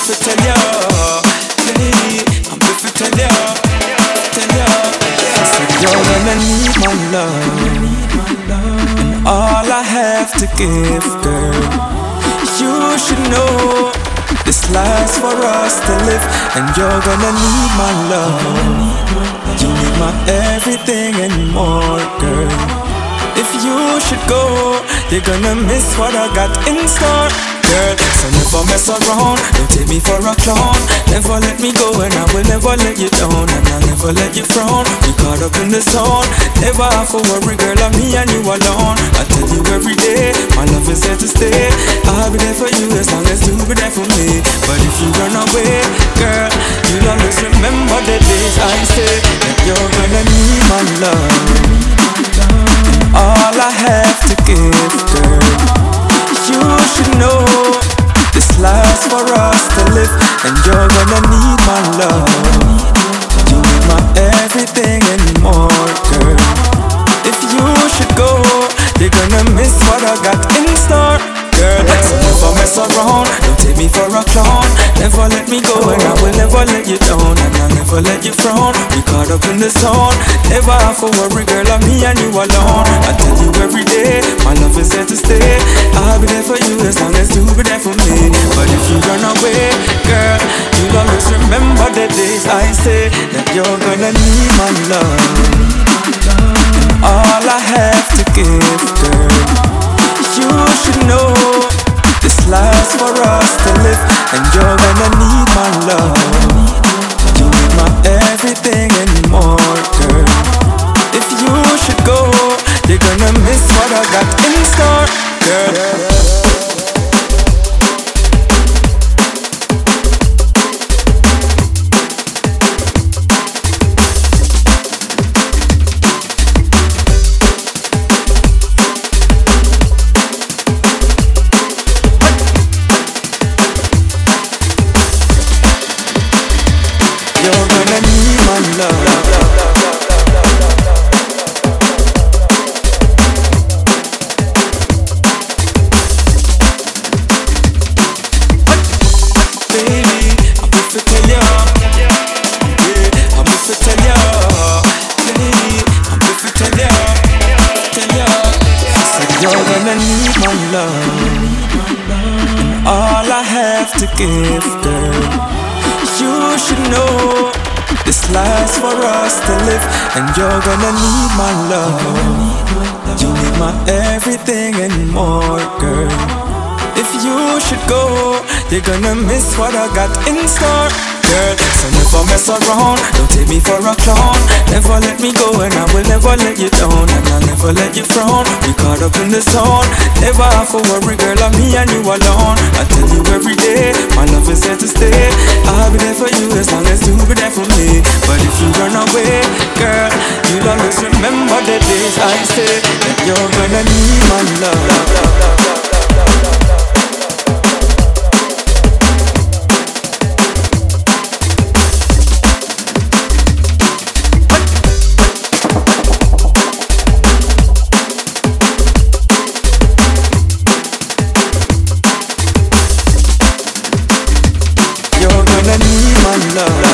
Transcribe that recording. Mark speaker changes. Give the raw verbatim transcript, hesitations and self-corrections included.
Speaker 1: if I tell ya, hey, I'm if I tell ya, tell ya. I said you're gonna need my love, and all I have to give, girl. You should know this life's for us to live, and you're gonna need my love. You need my everything and more, girl. If you should go, you're gonna miss what I got in store, girl. So never mess around, don't take me for a clown. Never let me go and I will never let you down, and I'll never let you frown. We caught up in the zone, never have to worry, girl, I'm me and you alone. I tell you every day, my love is here to stay. I'll be there for you as long as you be there for me. But if you run away, girl, you'll always remember the days I say that you're gonna need my love. All I have to give, girl. You should know this life's for us to live, and you're gonna need my love. You need my everything and more, girl. If you should go, you're gonna miss what I got in store, girl. So never mess around, don't take me for a clown. Never let me go and I will never let you down, and I'll never let you frown. We caught up in the zone, never have to worry, girl, I'm me and you alone. I tell you every day, my love is here to stay. I'll be there for you as long as you be there for me. But if you run away, girl, you'll always remember the days I say that you're gonna need my love. All I have to give, girl. You should know this life's for us to live, and you're gonna need my love. You need my everything and more, girl. If you should go, you're gonna miss what I got in store, girl. You're gonna need my love. Baby, I'm if I tell ya, yeah, I'm if I tell ya, baby, I'm if I tell ya, tell ya. I said you're gonna need my love, and all I have to give, girl. You should know this life's for us to live, and you're gonna need my love. You need my everything and more, girl. If you should go, you're gonna miss what I got in store, girl. So never mess around, don't take me for a clown. Never let me go and I will never let you down, and I'll never let you frown. We caught up in the zone, never have to worry, girl, I'm me and you alone. I tell you every day, my love is here to stay. I'll be there for you as long as you be there for me. But if you run away, girl, you'll always remember the days I say that you're gonna need my love. You're gonna need my love.